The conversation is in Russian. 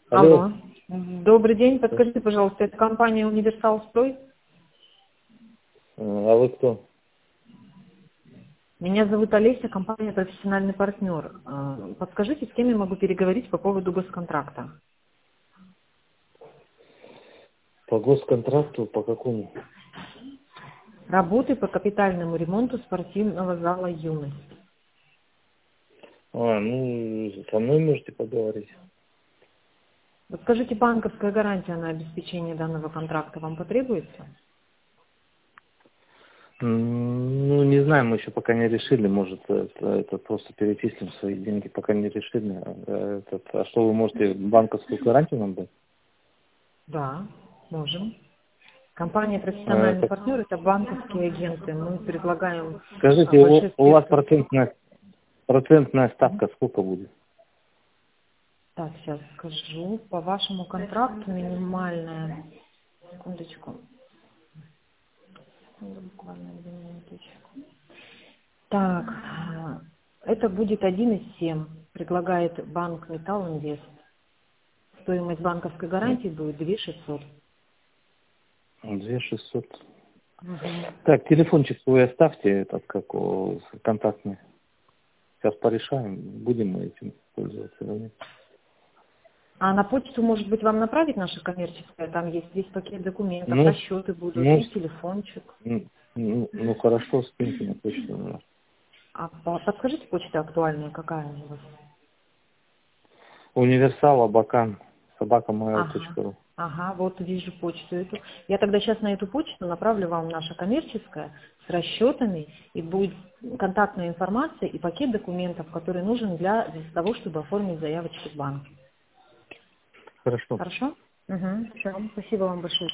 Алло. Алло. Добрый день. Подскажите, пожалуйста, это компания «Универсал Строй»? А вы кто? Меня зовут Олеся, компания «Профессиональный партнер». Подскажите, с кем я могу переговорить по поводу госконтракта? По госконтракту, по какому? Работы по капитальному ремонту спортивного зала «Юность». Ну, со мной можете поговорить. Подскажите, банковская гарантия на обеспечение данного контракта вам потребуется? Ну, не знаю, мы еще пока не решили. Может, это просто перечислим свои деньги, пока не решили. А что вы можете, банковскую гарантию нам дать? Да, можем. Компания «Профессиональный Так, партнер» — это банковские агенты. Мы предлагаем скажите, большой у вас спектр. процентная ставка сколько будет? Так, сейчас скажу. По вашему контракту минимальная. Секундочку. Буквально 2 минуточку. Так, это будет 1,7. Предлагает банк Металл Инвест. Стоимость банковской гарантии будет 2600. 2600. Мгм. Так, телефончик свой оставьте, контактный. Сейчас порешаем, будем мы этим пользоваться или нет. А на почту, может быть, вам направить наша коммерческая? Там есть весь пакет документов, Ну, расчеты будут ну, и телефончик. ну, хорошо, скиньте на почту. А подскажите, почта актуальная какая у вас? Универсал, Абакан, Ага, собакамайл.ру. ага, вот вижу почту эту. Я тогда сейчас на эту почту направлю вам наша коммерческая с расчетами, и будет контактная информация и пакет документов, который нужен для того, чтобы оформить заявочку в банк. Хорошо. Хорошо? Угу, все, спасибо вам большое.